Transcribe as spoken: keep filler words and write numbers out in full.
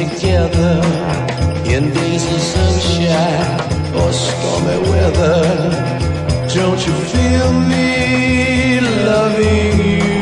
together in days of sunshine or stormy weather. Don't you feel me loving you?